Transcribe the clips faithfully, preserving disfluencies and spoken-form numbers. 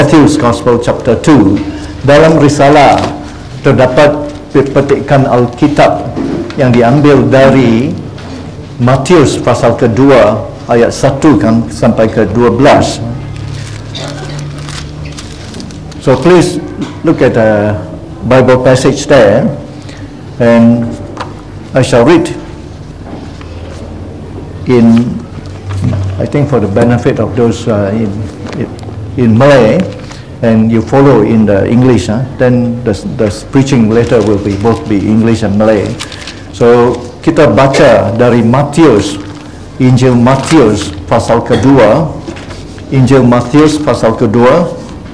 Matthew's Gospel chapter two. Dalam risalah terdapat petikan Alkitab yang diambil dari Matius pasal kedua ayat satu kan sampai ke dua belas. So please look at the Bible passage there, and I shall read in, I think for the benefit of those uh, in, in Malay, and you follow in the English, huh? Then the, the preaching later will be both be English and Malay. So kita baca dari Matius, Injil Matius pasal kedua, Injil Matius pasal kedua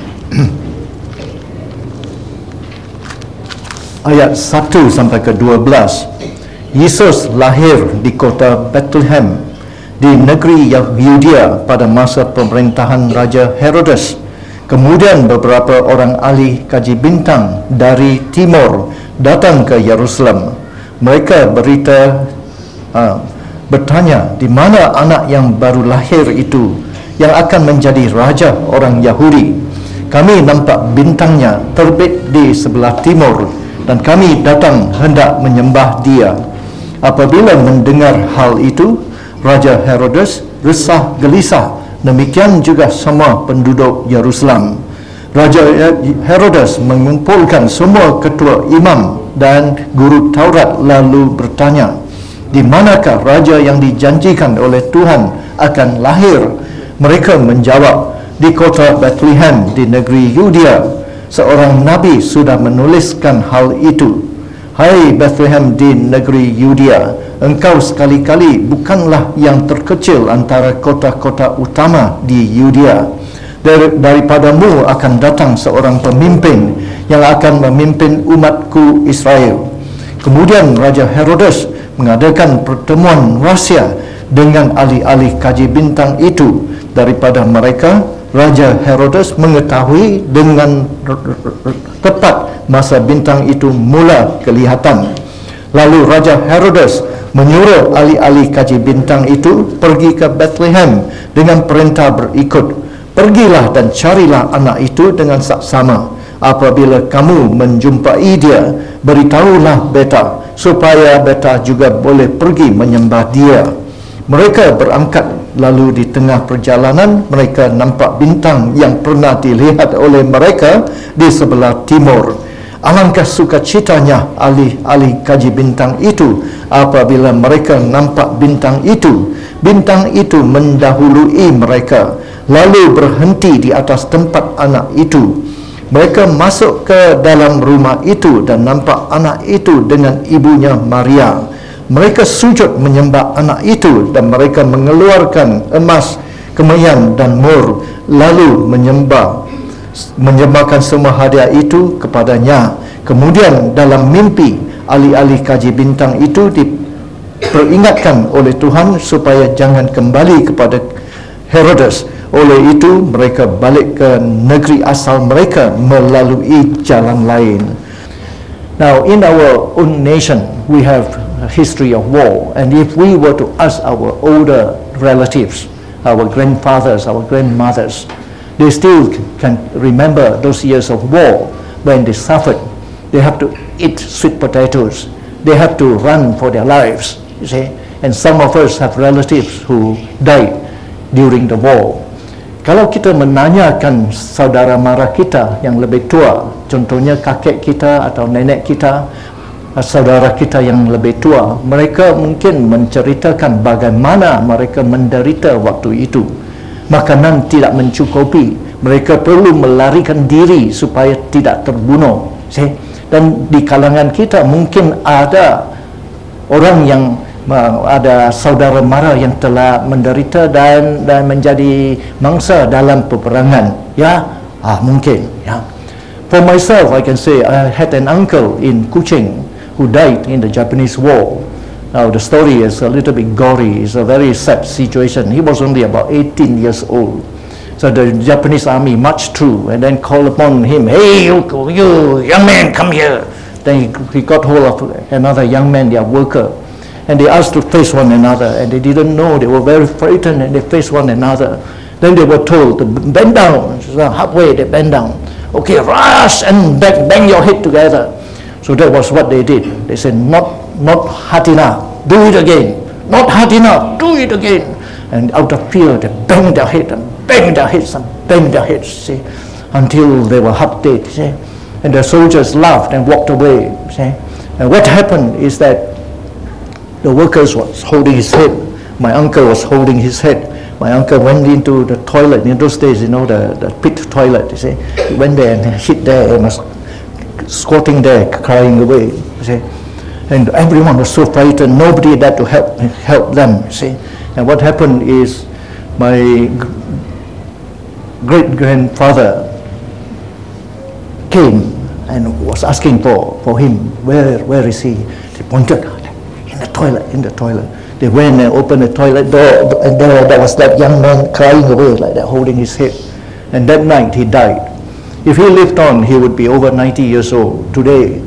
ayat satu sampai ke dua belas. Yesus lahir di kota Bethlehem di negeri Yudea pada masa pemerintahan Raja Herodes. Kemudian beberapa orang ahli kaji bintang dari timur datang ke Yerusalem. Mereka berita uh, bertanya, di mana anak yang baru lahir itu yang akan menjadi raja orang Yahudi? Kami nampak bintangnya terbit di sebelah timur, dan kami datang hendak menyembah dia. Apabila mendengar hal itu, Raja Herodes resah gelisah, demikian juga semua penduduk Yerusalem. Raja Herodes mengumpulkan semua ketua imam dan guru Taurat lalu bertanya, di manakah raja yang dijanjikan oleh Tuhan akan lahir? Mereka menjawab, di kota Bethlehem di negeri Yudea. Seorang nabi sudah menuliskan hal itu. Hai Bethlehem di negeri Yudea, engkau sekali-kali bukanlah yang terkecil antara kota-kota utama di Yudea. Dar- daripadamu akan datang seorang pemimpin yang akan memimpin umatku Israel. Kemudian Raja Herodes mengadakan pertemuan rahsia dengan ahli-ahli kaji bintang itu. Daripada mereka, Raja Herodes mengetahui dengan tepat masa bintang itu mula kelihatan. Lalu Raja Herodes menyuruh ahli-ahli kaji bintang itu pergi ke Bethlehem dengan perintah berikut, pergilah dan carilah anak itu dengan saksama. Apabila kamu menjumpai dia, beritahulah beta, supaya beta juga boleh pergi menyembah dia. Mereka berangkat, lalu di tengah perjalanan mereka nampak bintang yang pernah dilihat oleh mereka di sebelah timur. Alangkah sukacitanya ahli-ahli kaji bintang itu apabila mereka nampak bintang itu. Bintang itu mendahului mereka, lalu berhenti di atas tempat anak itu. Mereka masuk ke dalam rumah itu dan nampak anak itu dengan ibunya Maria. Mereka sujud menyembah anak itu, dan mereka mengeluarkan emas, kemeyan dan mur, lalu menyembah menyembahkan semua hadiah itu kepadanya. Kemudian dalam mimpi, ahli-ahli kaji bintang itu diperingatkan oleh Tuhan supaya jangan kembali kepada Herodes. Oleh itu mereka balik ke negeri asal mereka melalui jalan lain. Now in our own nation we have a history of war, and if we were to ask our older relatives, our grandfathers, our grandmothers, they still can remember those years of war when they suffered. They have to eat sweet potatoes, they have to run for their lives, you see. And some of us have relatives who died during the war. Kalau kita menanyakan saudara mara kita yang lebih tua, contohnya kakek kita atau nenek kita, saudara kita yang lebih tua, mereka mungkin menceritakan bagaimana mereka menderita waktu itu. Makanan tidak mencukupi, mereka perlu melarikan diri supaya tidak terbunuh. See? Dan di kalangan kita mungkin ada orang yang ada saudara mara yang telah menderita dan dan menjadi mangsa dalam peperangan. Ya, ah mungkin. Ya. For myself, I can say I had an uncle in Kuching who died in the Japanese War. Now the story is a little bit gory. It's a very sad situation. He was only about eighteen years old. So the Japanese army marched through and then called upon him, "Hey, you, you young man, come here." Then he, he got hold of another young man, their worker, and they asked to face one another, and they didn't know. They were very frightened, and they faced one another. Then they were told to bend down. So halfway they bend down. Okay, rush and bang, bang your head together. So that was what they did. They said, not, not hard enough, do it again. Not hard enough, do it again. And out of fear, they banged their head and banged their heads and banged their heads, see, until they were half dead, see. And the soldiers laughed and walked away, see. And what happened is that the workers was holding his head. My uncle was holding his head. My uncle went into the toilet. In those days, you know, the, the pit toilet, you see. He went there and hid there and was squatting there, crying away, you see. And everyone was so frightened, nobody dared to help, help them, you see. And what happened is my great-grandfather came and was asking for, for him. Where, where is he? They pointed, in the toilet, in the toilet. They went and opened the toilet door, and there, there was that young man crying away like that, holding his head. And that night he died. If he lived on, he would be over ninety years old today.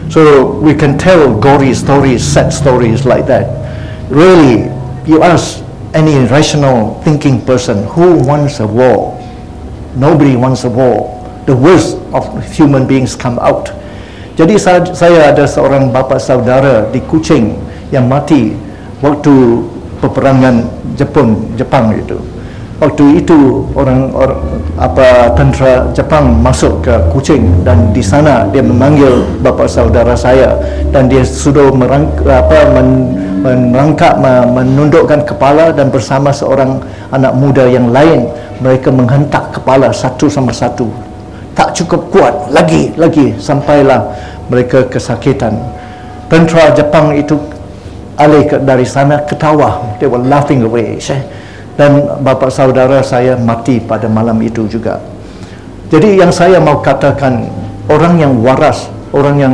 So we can tell gory stories, sad stories like that. Really, you ask any rational thinking person, who wants a war? Nobody wants a war. The worst of human beings come out. Jadi saya ada seorang bapa saudara di Kuching yang mati waktu peperangan Jepun, Jepang itu. Waktu itu orang, orang apa tentera Jepang masuk ke Kuching dan di sana dia memanggil bapa saudara saya dan dia sudah merang, apa, men, merangkak, menundukkan kepala dan bersama seorang anak muda yang lain mereka menghentak kepala satu sama satu. Tak cukup kuat, lagi, lagi sampailah mereka kesakitan. Tentera Jepang itu alih dari sana ketawa, they were laughing away. Dan bapa saudara saya mati pada malam itu juga. Jadi yang saya mau katakan, orang yang waras, orang yang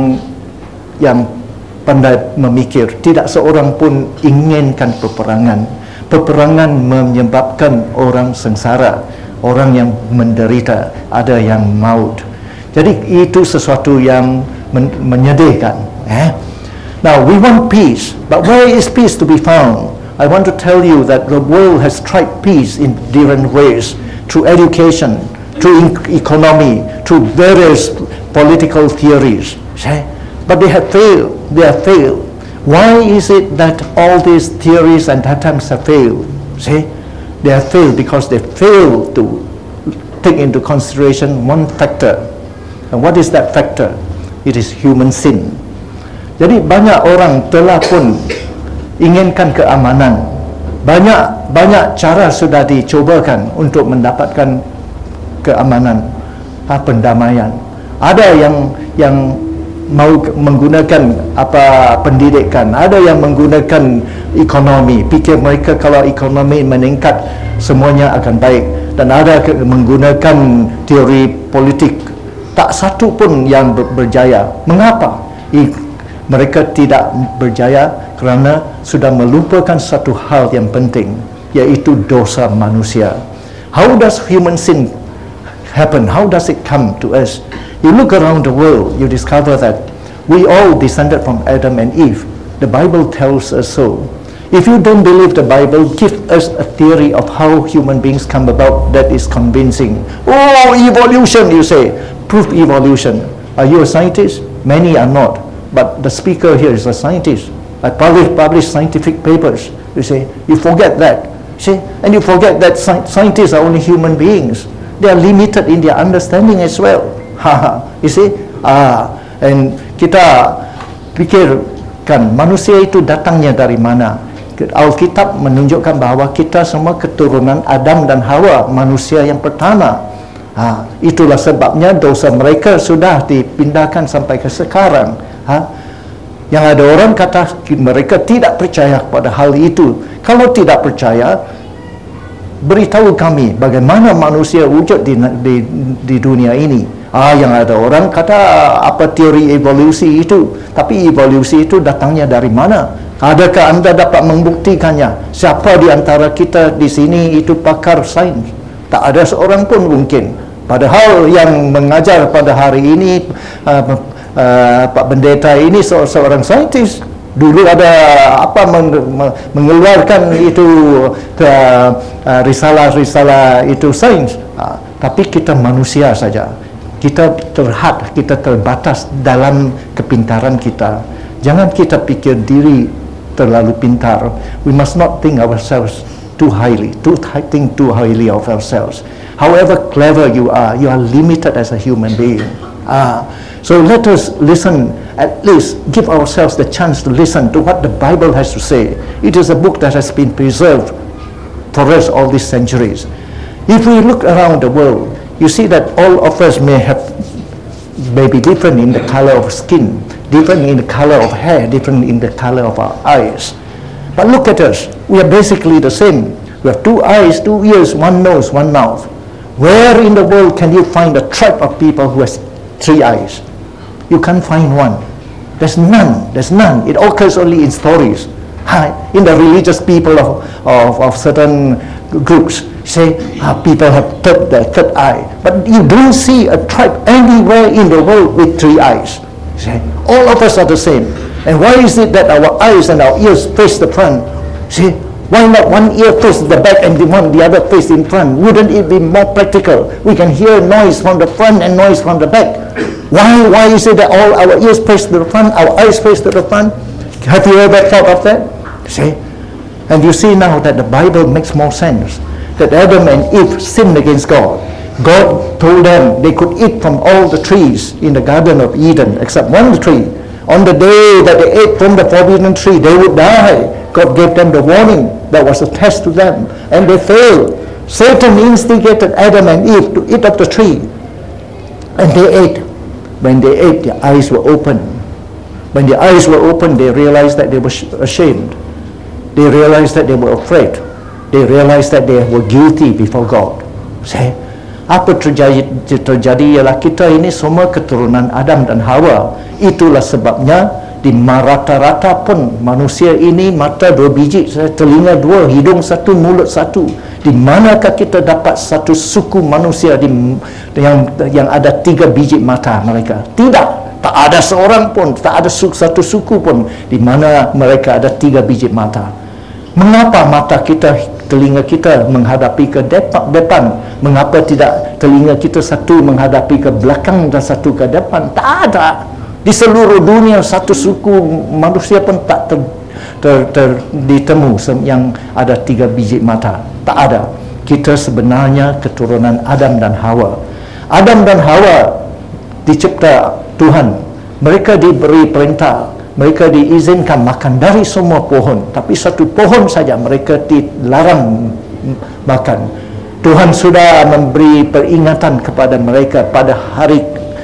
yang pandai memikir, tidak seorang pun inginkan peperangan. Peperangan menyebabkan orang sengsara, orang yang menderita, ada yang maut. Jadi itu sesuatu yang men menyedihkan. Eh? Now we want peace, but where is peace to be found? I want to tell you that the world has tried peace in different ways, through education, through economy, through various political theories. But they have failed. They have failed. Why is it that all these theories and attempts have failed? See, they have failed because they failed to take into consideration one factor. And what is that factor? It is human sin. Jadi banyak orang telah pun inginkan keamanan. Banyak banyak cara sudah dicobakan untuk mendapatkan keamanan, ha, pendamaian. Ada yang yang mau menggunakan apa pendidikan, ada yang menggunakan ekonomi. Fikir mereka kalau ekonomi meningkat semuanya akan baik, dan ada menggunakan teori politik. Tak satu pun yang berjaya. Mengapa? I, mereka tidak berjaya kerana sudah melupakan satu hal yang penting, yaitu dosa manusia. How does human sin happen? How does it come to us? You look around the world, you discover that we all descended from Adam and Eve. The Bible tells us so. If you don't believe the Bible, give us a theory of how human beings come about that is convincing. Oh, evolution, you say. Prove evolution. Are you a scientist? Many are not. But the speaker here is a scientist. I publish, publish scientific papers. You say, you forget that. See? And you forget that sci scientists are only human beings. They are limited in their understanding as well. You see? Ah, and kita pikirkan manusia itu datangnya dari mana? Alkitab menunjukkan bahawa kita semua keturunan Adam dan Hawa, manusia yang pertama. Ha, itulah sebabnya dosa mereka sudah dipindahkan sampai ke sekarang. Ha? Yang ada orang kata mereka tidak percaya pada hal itu. Kalau tidak percaya, beritahu kami bagaimana manusia wujud di, di, di dunia ini. Ah, yang ada orang kata apa teori evolusi itu, tapi evolusi itu datangnya dari mana? Adakah anda dapat membuktikannya? Siapa di antara kita di sini itu pakar sains? Tak ada seorang pun mungkin. Padahal yang mengajar pada hari ini uh, uh, Pak Pendeta ini se seorang saintis. Dulu ada apa mengeluarkan itu ke uh, risalah-risalah itu sains, uh, tapi kita manusia saja. Kita terhad, kita terbatas dalam kepintaran kita. Jangan kita pikir diri terlalu pintar. We must not think ourselves too highly, too think too highly of ourselves. However clever you are, you are limited as a human being. Ah, so let us listen, at least give ourselves the chance to listen to what the Bible has to say. It is a book that has been preserved for us all these centuries. If we look around the world, you see that all of us may have, may be different in the color of skin, different in the color of hair, different in the color of our eyes. But look at us, we are basically the same. We have two eyes, two ears, one nose, one mouth. Where in the world can you find a tribe of people who has three eyes? You can't find one. There's none. There's none. It occurs only in stories. In the religious people of, of, of certain groups, say ah, people have third, the third eye. But you don't see a tribe anywhere in the world with three eyes. See, all of us are the same. And why is it that our eyes and our ears face the front? See, why not one ear face the back and the one the other face in front? Wouldn't it be more practical? We can hear noise from the front and noise from the back. Why why is it that all our ears face to the front, our eyes face to the front? Have you ever thought of that? See? And you see now that the Bible makes more sense. That Adam and Eve sinned against God. God told them they could eat from all the trees in the Garden of Eden except one tree. On the day that they ate from the forbidden tree, they would die. God gave them the warning. That was a test to them, and they failed. Satan instigated Adam and Eve to eat of the tree, and they ate. When they ate, their eyes were open. When their eyes were open, they realized that they were ashamed. They realized that they were afraid. They realized that they were guilty before God. Say, apa terjadi, terjadi ialah kita ini semua keturunan Adam dan Hawa. Itulah sebabnya di rata-rata pun manusia ini mata dua biji, telinga dua, hidung satu, mulut satu. Di manakah kita dapat satu suku manusia di, yang yang ada tiga biji mata mereka? Tidak, tak ada seorang pun, tak ada su, satu suku pun di mana mereka ada tiga biji mata. Mengapa mata kita, telinga kita menghadapi ke depan, depan? Mengapa tidak telinga kita satu menghadapi ke belakang dan satu ke depan? Tak ada. Di seluruh dunia satu suku manusia pun tak ter, ter, ter, ditemu yang ada tiga biji mata. Tak ada. Kita sebenarnya keturunan Adam dan Hawa. Adam dan Hawa dicipta Tuhan. Mereka diberi perintah, mereka diizinkan makan dari semua pohon, tapi satu pohon saja mereka dilarang makan. Tuhan sudah memberi peringatan kepada mereka, pada hari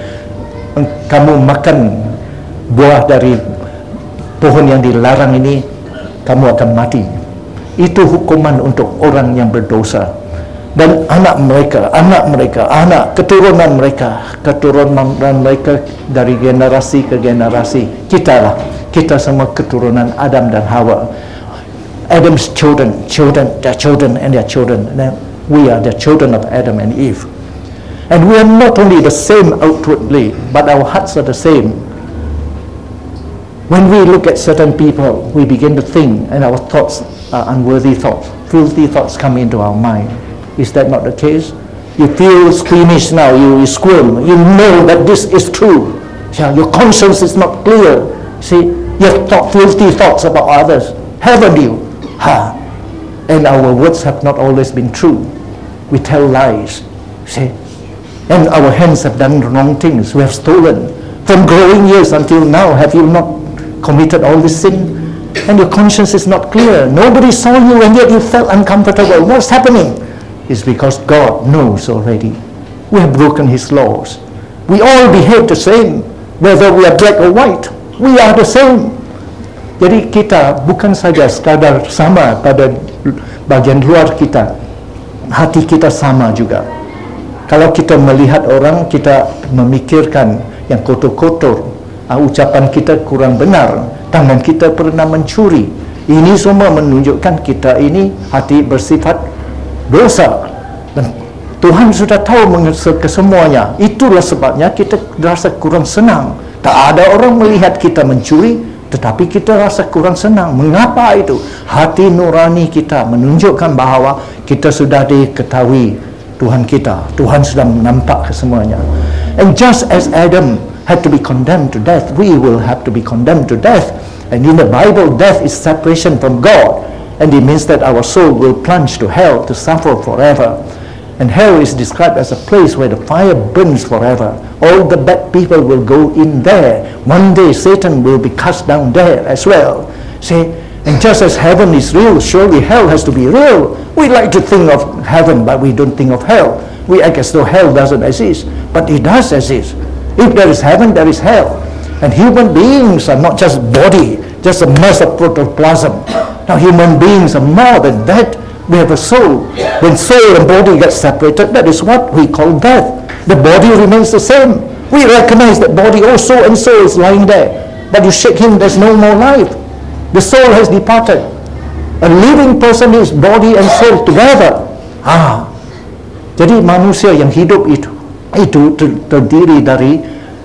kamu makan buah dari pohon yang dilarang ini, kamu akan mati. Itu hukuman untuk orang yang berdosa. Dan anak mereka, anak mereka, anak keturunan mereka, keturunan mereka dari generasi ke generasi. Kita lah, kita semua keturunan Adam dan Hawa. Adam's children, children, their children and their children. And we are the children of Adam and Eve. And we are not only the same outwardly, but our hearts are the same. When we look at certain people, we begin to think, and our thoughts are unworthy thoughts. Filthy thoughts come into our mind. Is that not the case? You feel squeamish now, you, you squirm. You know that this is true. Yeah, your conscience is not clear. See, you've thought filthy thoughts about others, haven't you? Ha. And our words have not always been true. We tell lies. See, and our hands have done wrong things. We have stolen. From growing years until now, have you not committed all this sin? And your conscience is not clear. Nobody saw you and yet you felt uncomfortable. What's happening? It's because God knows already. We have broken His laws. We all behave the same, whether we are black or white. We are the same. Jadi kita bukan saja sekadar sama pada bagian luar kita, hati kita sama juga. Kalau kita melihat orang, kita memikirkan yang kotor-kotor, uh, ucapan kita kurang benar, tangan kita pernah mencuri. Ini semua menunjukkan kita ini hati bersifat dosa. Dan Tuhan sudah tahu kesemuanya. Itulah sebabnya kita rasa kurang senang. Tak ada orang melihat kita mencuri, tetapi kita rasa kurang senang. Mengapa itu? Hati nurani kita menunjukkan bahawa kita sudah diketahui Tuhan kita. Tuhan sudah nampak kesemuanya. And just as Adam had to be condemned to death, we will have to be condemned to death. And in the Bible, death is separation from God. And it means that our soul will plunge to hell to suffer forever. And hell is described as a place where the fire burns forever. All the bad people will go in there. One day Satan will be cast down there as well. See, and just as heaven is real, surely hell has to be real. We like to think of heaven, but we don't think of hell. We act as though hell doesn't exist, but it does exist. If there is heaven, there is hell. And human beings are not just body, just a mass of protoplasm. Now human beings are more than that. We have a soul. When soul and body get separated, that is what we call death. The body remains the same. We recognize that body, oh, so and so is lying there. But you shake him, there's no more life. The soul has departed. A living person is body and soul together. Ah, jadi manusia yang hidup itu, itu ter- terdiri dari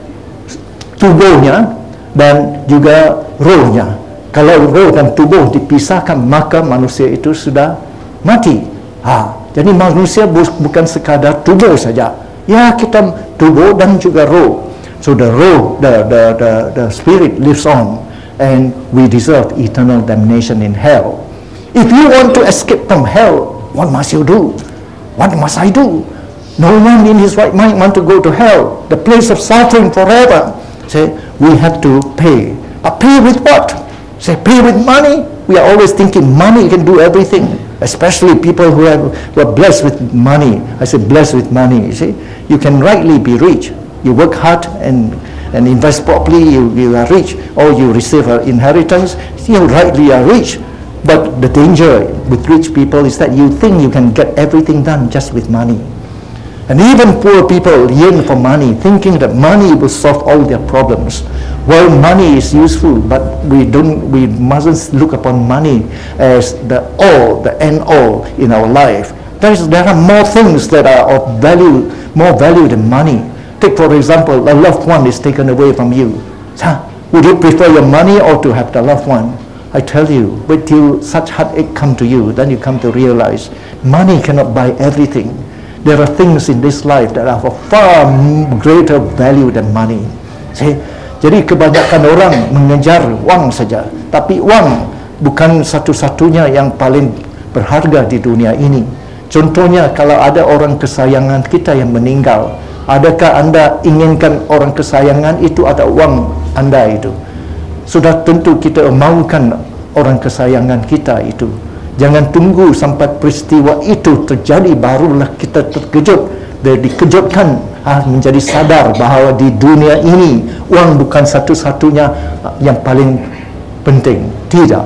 tubuhnya dan juga rohnya. Kalau roh dan tubuh dipisahkan, maka manusia itu sudah mati. Ha, jadi manusia bu- bukan sekadar tubuh saja. Ya, kita tubuh dan juga roh. So the roh, the, the, the, the spirit lives on, and we deserve eternal damnation in hell. If you want to escape from hell, what must you do? What must I do? No one in his right mind want to go to hell, the place of suffering forever. Say, we have to pay. But pay with what? Say, pay with money? We are always thinking money can do everything, especially people who, have, who are blessed with money. I say blessed with money, you see. You can rightly be rich. You work hard and, and invest properly, you, you are rich. Or you receive an inheritance, you rightly are rich. But the danger with rich people is that you think you can get everything done just with money. And even poor people yearn for money, thinking that money will solve all their problems. Well, money is useful, but we don't, we mustn't look upon money as the all, the end all in our life. There is, there are more things that are of value, more value than money. Take for example, a loved one is taken away from you. Huh? Would you prefer your money or to have the loved one? I tell you, wait till such heartache come to you, then you come to realize money cannot buy everything. There are things in this life that are of far greater value than money. See? Jadi kebanyakan orang mengejar wang saja, tapi wang bukan satu-satunya yang paling berharga di dunia ini. Contohnya, kalau ada orang kesayangan kita yang meninggal, adakah anda inginkan orang kesayangan itu ada wang anda itu? Sudah tentu kita maukan orang kesayangan kita itu. Jangan tunggu sampai peristiwa itu terjadi barulah kita terkejut dan dikejutkan, ha, menjadi sadar bahawa di dunia ini wang bukan satu-satunya yang paling penting. Tidak.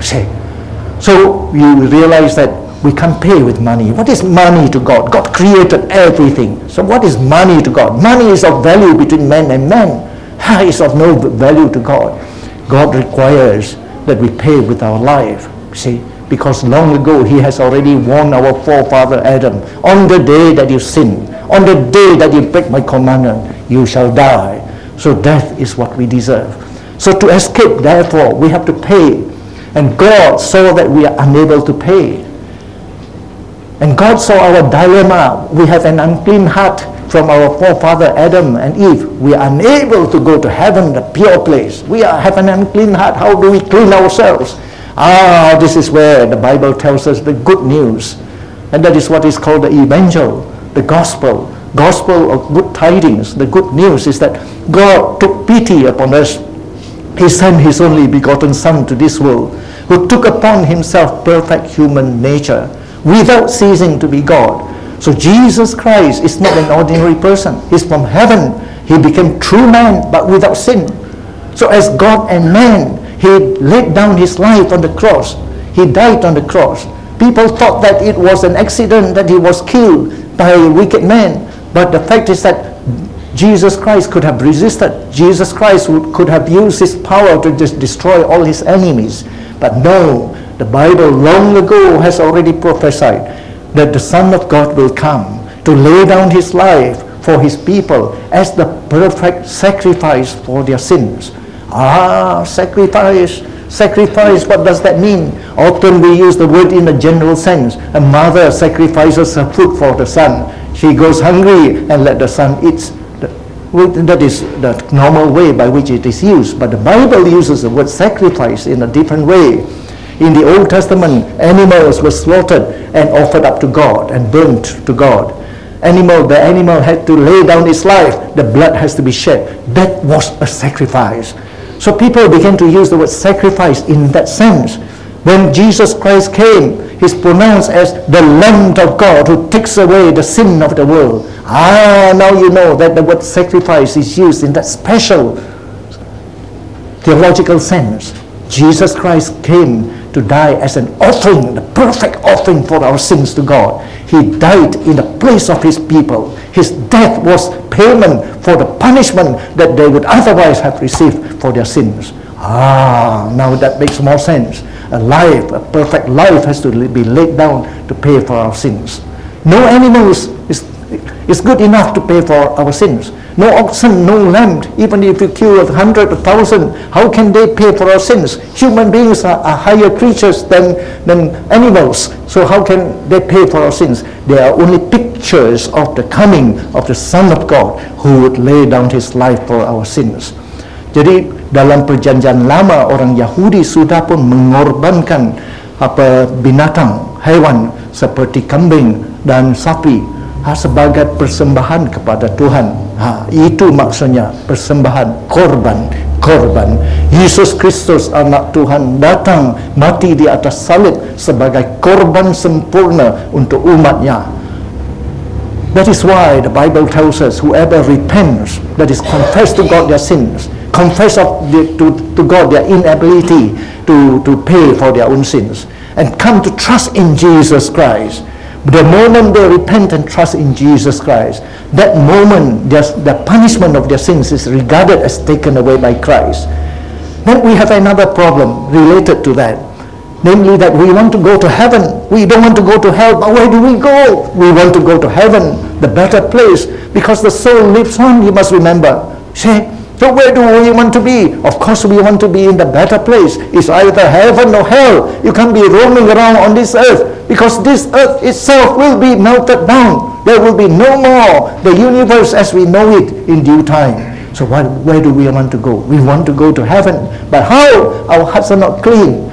So you realize that we can't pay with money. What is money to God? God created everything. So what is money to God? Money is of value between man and man. Ha, it's of no value to God. God requires that we pay with our life. See? Because long ago he has already warned our forefather Adam, on the day that you sin, on the day that you break my commandment, you shall die. So death is what we deserve. So to escape, therefore, we have to pay. And God saw that we are unable to pay. And God saw our dilemma. We have an unclean heart from our forefather Adam and Eve. We are unable to go to heaven, the pure place. We are, have an unclean heart. How do we clean ourselves? Ah, this is where the Bible tells us the good news. And that is what is called the evangel, the gospel. Gospel of good tidings. The good news is that God took pity upon us. He sent His only begotten Son to this world, who took upon Himself perfect human nature, without ceasing to be God. So Jesus Christ is not an ordinary person. He's from heaven. He became true man, but without sin. So as God and man, He laid down His life on the cross. He died on the cross. People thought that it was an accident, that He was killed by a wicked man. But the fact is that Jesus Christ could have resisted. Jesus Christ would, could have used His power to just destroy all His enemies. But no, the Bible long ago has already prophesied that the Son of God will come to lay down His life for His people as the perfect sacrifice for their sins. Ah, sacrifice. Sacrifice, what does that mean? Often we use the word in a general sense. A mother sacrifices her food for the son. She goes hungry and let the son eat. That is the normal way by which it is used. But the Bible uses the word sacrifice in a different way. In the Old Testament, animals were slaughtered and offered up to God and burnt to God. Animal, the animal had to lay down its life. The blood has to be shed. That was a sacrifice. So people began to use the word sacrifice in that sense. When Jesus Christ came, He's pronounced as the Lamb of God who takes away the sin of the world. Ah, now you know that the word sacrifice is used in that special theological sense. Jesus Christ came to die as an offering, the perfect offering for our sins to God. He died in the place of His people. His death was payment for the punishment that they would otherwise have received for their sins. Ah, now that makes more sense. A life, a perfect life has to be laid down to pay for our sins. No animal is, is, is good enough to pay for our sins. No oxen, no lamb. Even if you kill a hundred, a thousand, how can they pay for our sins? Human beings are, are higher creatures than, than animals. So how can they pay for our sins? They are only pictures of the coming of the Son of God who would lay down His life for our sins. Jadi dalam perjanjian lama orang Yahudi sudah pun mengorbankan apa binatang, haiwan seperti kambing dan sapi ha, sebagai persembahan kepada Tuhan. Ha, itu maksudnya persembahan, korban, korban. Yesus Kristus anak Tuhan datang mati di atas salib sebagai korban sempurna untuk umatnya. That is why the Bible tells us whoever repents, that is confess to God their sins, confess of the, to, to God their inability to, to pay for their own sins, and come to trust in Jesus Christ. The moment they repent and trust in Jesus Christ, that moment the punishment of their sins is regarded as taken away by Christ. Then we have another problem related to that. Namely that we want to go to heaven. We don't want to go to hell, but where do we go? We want to go to heaven, the better place, because the soul lives on, you must remember. Say, so where do we want to be? Of course we want to be in the better place. It's either heaven or hell. You can't be roaming around on this earth, because this earth itself will be melted down. There will be no more the universe as we know it in due time. So why, where do we want to go? We want to go to heaven. But how? Our hearts are not clean.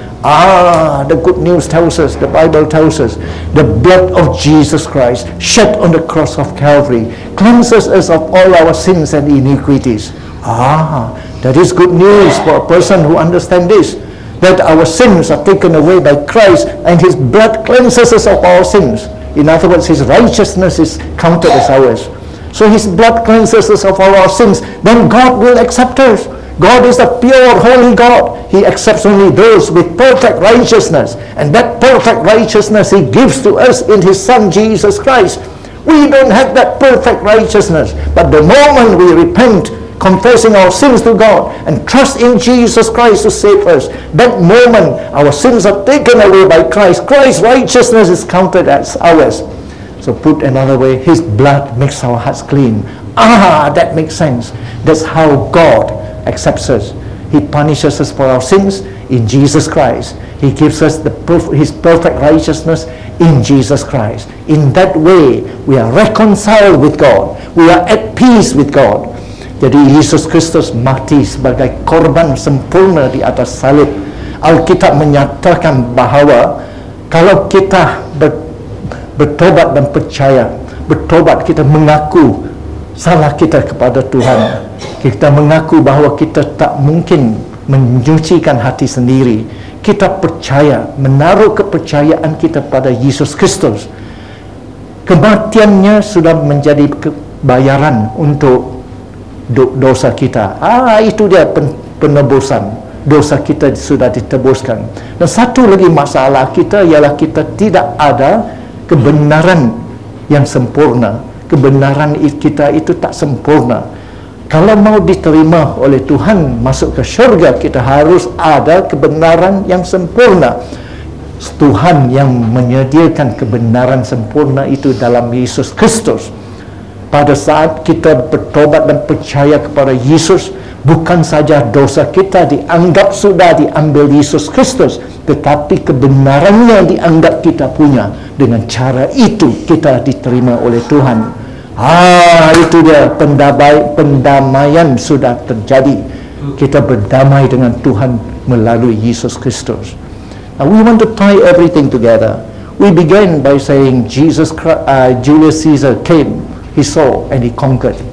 Ah, the good news tells us, the Bible tells us, the blood of Jesus Christ shed on the cross of Calvary cleanses us of all our sins and iniquities. Ah, that is good news for a person who understands this, that our sins are taken away by Christ and His blood cleanses us of our sins. In other words, His righteousness is counted as ours. So His blood cleanses us of all our sins. Then God will accept us. God is a pure, holy God. He accepts only those with perfect righteousness. And that perfect righteousness He gives to us in His Son, Jesus Christ. We don't have that perfect righteousness. But the moment we repent, confessing our sins to God, and trust in Jesus Christ to save us, that moment our sins are taken away by Christ. Christ's righteousness is counted as ours. So put another way, His blood makes our hearts clean. Ah, that makes sense. That's how God accepts us. He punishes us for our sins in Jesus Christ. He gives us the perf- His perfect righteousness in Jesus Christ. In that way, we are reconciled with God. We are at peace with God. Jadi Yesus Kristus mati sebagai korban sempurna di atas salib. Alkitab menyatakan bahawa kalau kita ber, bertobat dan percaya, bertobat, kita mengaku salah kita kepada Tuhan, kita mengaku bahawa kita tak mungkin menyucikan hati sendiri, kita percaya, menaruh kepercayaan kita pada Yesus Kristus. Kematiannya sudah menjadi bayaran untuk dosa kita. Ah, itu dia penebusan. Dosa kita sudah ditebuskan. Dan satu lagi masalah kita ialah kita tidak ada kebenaran yang sempurna. Kebenaran kita itu tak sempurna. Kalau mau diterima oleh Tuhan masuk ke syurga, kita harus ada kebenaran yang sempurna. Tuhan yang menyediakan kebenaran sempurna itu dalam Yesus Kristus. pada saat kita bertobat dan percaya kepada Yesus, bukan saja dosa kita dianggap sudah diambil Yesus Kristus, tetapi kebenarannya dianggap kita punya. Dengan cara itu kita diterima oleh Tuhan. Ah, itu dia pendamai, pendamaian sudah terjadi. Kita berdamai dengan Tuhan melalui Yesus Kristus. Now we want to tie everything together. We began by saying Jesus, uh, Julius Caesar came, he saw, and he conquered.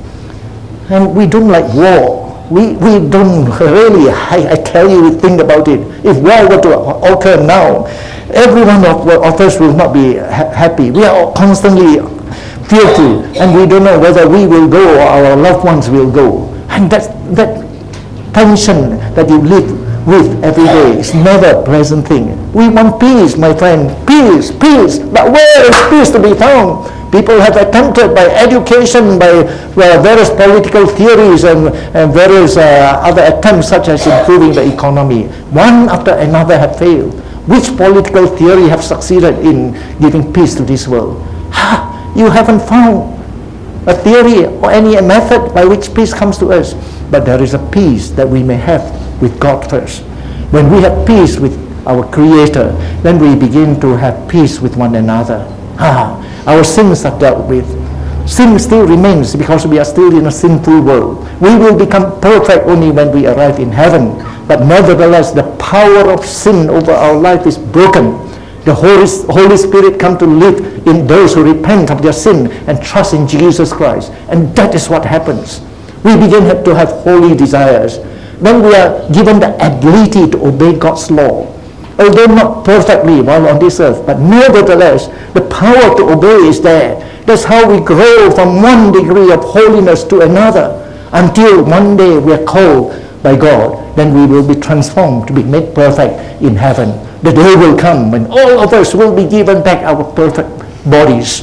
And we don't like war. We we don't really, I, I tell you, we think about it. If war were to occur now, every one of us will not be ha- happy. We are constantly fearful, and we don't know whether we will go or our loved ones will go. And that that tension that you live with every day is never a pleasant thing. We want peace, my friend. Peace, peace. But where is peace to be found? People have attempted by education, by well, various political theories and, and various uh, other attempts such as improving the economy. One after another have failed. Which political theory have succeeded in giving peace to this world? Ha! You haven't found a theory or any method by which peace comes to us. But there is a peace that we may have with God first. When we have peace with our Creator, then we begin to have peace with one another. Ah, our sins are dealt with. Sin still remains because we are still in a sinful world. We will become perfect only when we arrive in heaven. But nevertheless, the power of sin over our life is broken. The Holy, Holy Spirit come to live in those who repent of their sin and trust in Jesus Christ. And that is what happens. We begin to have holy desires. Then we are given the ability to obey God's law. Although not perfectly while on this earth, but nevertheless, the power to obey is there. That's how we grow from one degree of holiness to another, until one day we are called by God. Then we will be transformed to be made perfect in heaven. The day will come when all of us will be given back our perfect bodies.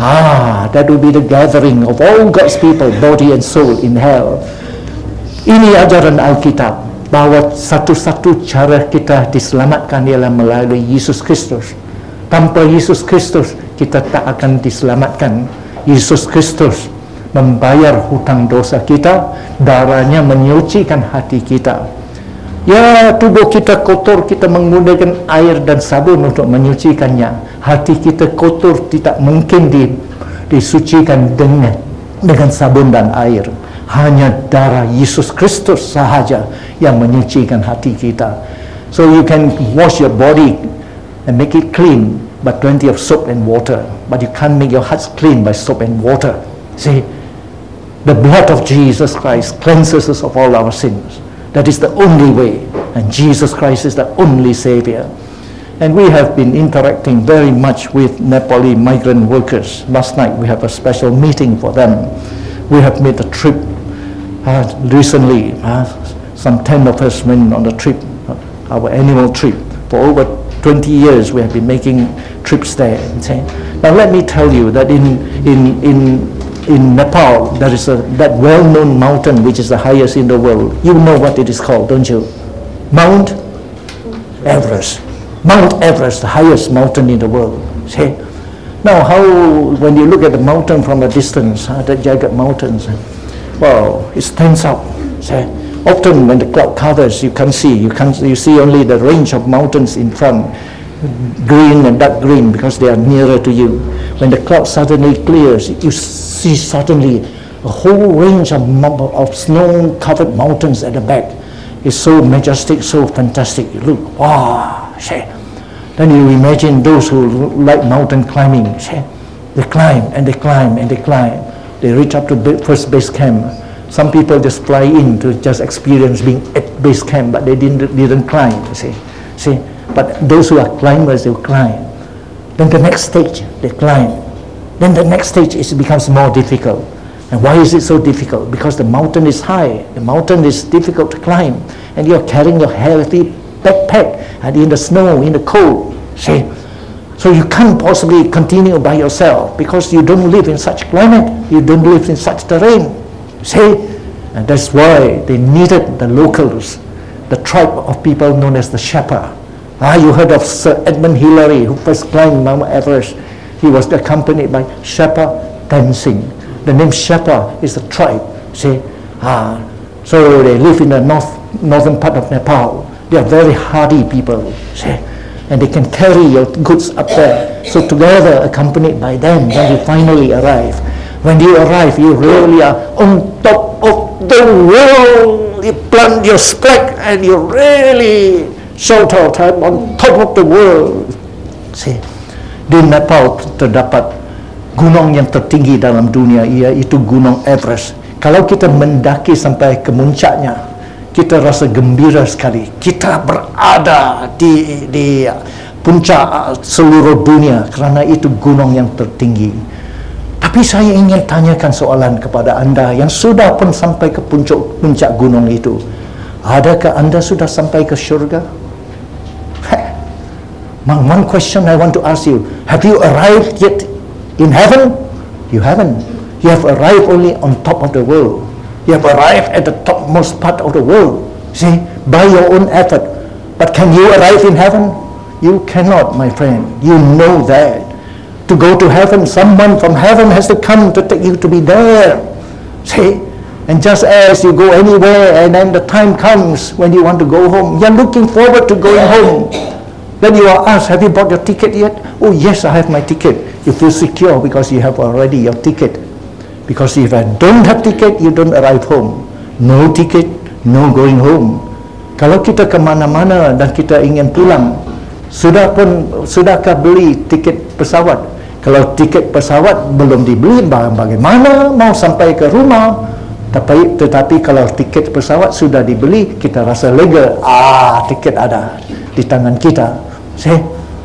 Ah, that will be the gathering of all God's people, body and soul in hell. Ini ajaran Alkitab, bahwa satu-satu cara kita diselamatkan ialah melalui Yesus Kristus. Tanpa Yesus Kristus, kita tak akan diselamatkan. Yesus Kristus membayar hutang dosa kita, darahnya menyucikan hati kita. Ya, tubuh kita kotor, kita menggunakan air dan sabun untuk menyucikannya. Hati kita kotor, tidak mungkin di, disucikan dengan dengan sabun dan air. Hanya darah Yesus Kristus sahaja yang menyucikan hati kita. So you can wash your body and make it clean by plenty of soap and water, but you can't make your hearts clean by soap and water. See, the blood of Jesus Christ cleanses us of all our sins. That is the only way, and Jesus Christ is the only Savior. And we have been interacting very much with Nepali migrant workers. Last night we have a special meeting for them. We have made a trip uh, recently. Uh, some ten of us went on the trip, uh, our annual trip. For over twenty years we have been making trips there. Now let me tell you that in in in in Nepal there is a that well-known mountain which is the highest in the world. You know what it is called, don't you? Mount Everest. Mount Everest, the highest mountain in the world. See? Now, how when you look at the mountain from a distance, uh, the jagged mountains, well, it stands out. See? Often when the cloud covers, you can't see. You can't. You see only the range of mountains in front, green and dark green, because they are nearer to you. When the cloud suddenly clears, you see suddenly a whole range of of snow-covered mountains at the back. It's so majestic, so fantastic. You look, wow, see. Then you imagine those who like mountain climbing. See? They climb and they climb and they climb. They reach up to first base camp. Some people just fly in to just experience being at base camp, but they didn't didn't climb. See, see. But those who are climbers, they will climb. Then the next stage, they climb. Then the next stage is, it becomes more difficult. And why is it so difficult? Because the mountain is high. The mountain is difficult to climb. And you're carrying your heavy backpack and in the snow, in the cold. See? So you can't possibly continue by yourself because you don't live in such climate. You don't live in such terrain. See? And that's why they needed the locals, the tribe of people known as the Sherpa. Ah, you heard of Sir Edmund Hillary, who first climbed Mount Everest. He was accompanied by Sherpa dancing. The name Sherpa is a tribe. See, ah, so they live in the north northern part of Nepal. They are very hardy people. See, and they can carry your goods up there. So together, accompanied by them, when you finally arrive. When you arrive, you really are on top of the world. You plant your flag and you really shout out, I'm on top of the world. See, di Nepal terdapat gunung yang tertinggi dalam dunia, iaitu Gunung Everest. Kalau kita mendaki sampai ke puncaknya, kita rasa gembira sekali. Kita berada di di puncak seluruh dunia kerana itu gunung yang tertinggi. Tapi saya ingin tanyakan soalan kepada anda yang sudah pun sampai ke puncak puncak gunung itu. Adakah anda sudah sampai ke syurga? One question I want to ask you. Have you arrived yet in heaven? You haven't. You have arrived only on top of the world. You have arrived at the topmost part of the world. See, by your own effort. But can you arrive in heaven? You cannot, my friend. You know that. To go to heaven, someone from heaven has to come to take you to be there. See? And just as you go anywhere and then the time comes when you want to go home, you're looking forward to going home. Then you are asked, have you bought your ticket yet? Oh yes, I have my ticket. You feel secure because you have already your ticket. Because if I don't have ticket, you don't arrive home. No ticket, no going home. Kalau kita ke mana-mana dan kita ingin pulang, sudah pun sudahkah beli tiket pesawat? Kalau tiket pesawat belum dibeli, bagaimana mau sampai ke rumah? Tapi, tetapi kalau tiket pesawat sudah dibeli, kita rasa lega. Ah, tiket ada di tangan kita. See?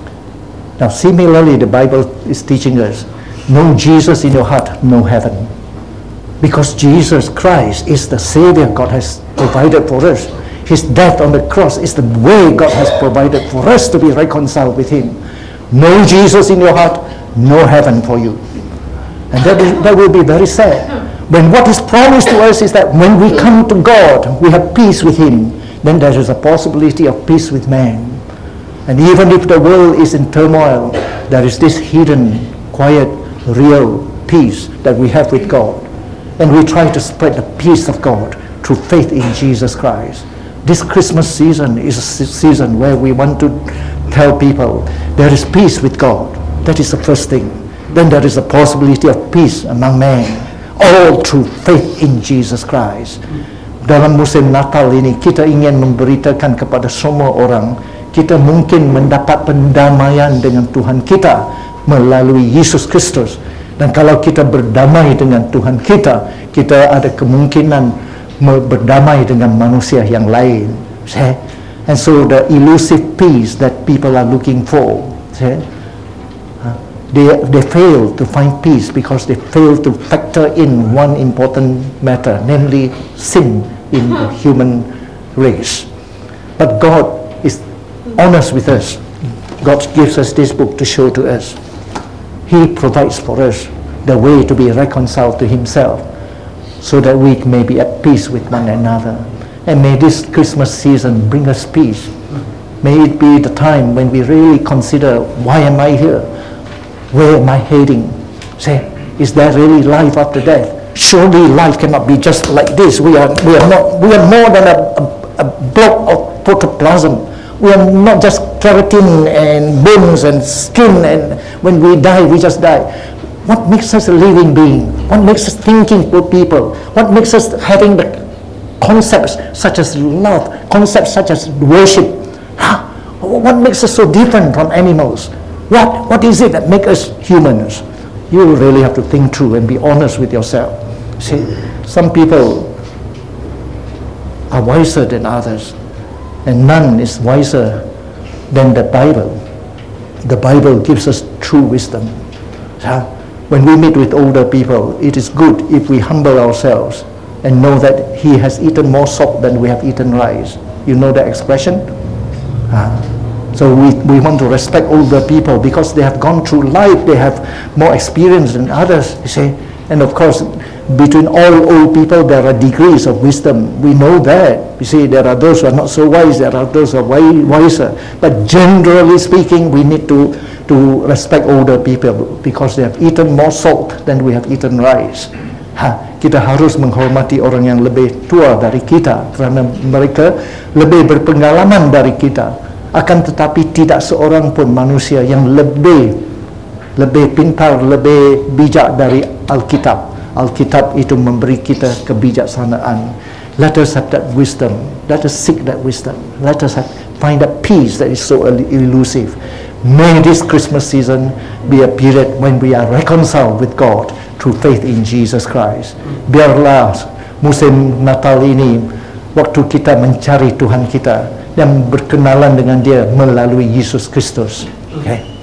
Now similarly, the Bible is teaching us, no Jesus in your heart, no heaven. Because Jesus Christ is the Savior God has provided for us. His death on the cross is the way God has provided for us to be reconciled with Him. No Jesus in your heart, no heaven for you. And that, is, that will be very sad. When what is promised to us is that when we come to God, we have peace with Him, then there is a possibility of peace with man. And even if the world is in turmoil, there is this hidden, quiet, real peace that we have with God. And we try to spread the peace of God through faith in Jesus Christ. This Christmas season is a season where we want to tell people there is peace with God. That is the first thing. Then there is a possibility of peace among men, all through faith in Jesus Christ. Dalam musim Natal ini, kita ingin memberitakan kepada semua orang, kita mungkin mendapat pendamaian dengan Tuhan kita melalui Yesus Kristus. Dan kalau kita berdamai dengan Tuhan kita, kita ada kemungkinan berdamai dengan manusia yang lain. See? And so the elusive peace that people are looking for, see? They, they fail to find peace because they fail to factor in one important matter, namely sin in the human race. But God is honest with us. God gives us this book to show to us. He provides for us the way to be reconciled to Himself so that we may be at peace with one another. And may this Christmas season bring us peace. May it be the time when we really consider, why am I here? Where am I heading? Say, is there really life after death? Surely life cannot be just like this. We are, we are, not, we are more than a, a, a block of protoplasm. We are not just keratin and bones and skin, and when we die, we just die. What makes us a living being? What makes us thinking for people? What makes us having the concepts such as love, concepts such as worship? Huh? What makes us so different from animals? What, what is it that makes us humans? You will really have to think through and be honest with yourself. See, some people are wiser than others, and none is wiser than the Bible. The Bible gives us true wisdom. Huh? When we meet with older people, it is good if we humble ourselves and know that he has eaten more salt than we have eaten rice. You know the expression? Huh? So we, we want to respect older people because they have gone through life, they have more experience than others, you see. And of course, between all old people, there are degrees of wisdom. We know that. You see, there are those who are not so wise, there are those who are wiser. But generally speaking, we need to, to respect older people because they have eaten more salt than we have eaten rice. Ha, kita harus menghormati orang yang lebih tua dari kita kerana mereka lebih berpengalaman dari kita. Akan tetapi tidak seorang pun manusia yang lebih lebih pintar, lebih bijak dari Alkitab. Alkitab itu memberi kita kebijaksanaan. Let us have that wisdom. Let us seek that wisdom. Let us have, find that peace that is so elusive. May this Christmas season be a period when we are reconciled with God through faith in Jesus Christ. Biarlah musim Natal ini waktu kita mencari Tuhan kita dan berkenalan dengan Dia melalui Yesus Kristus. Okay.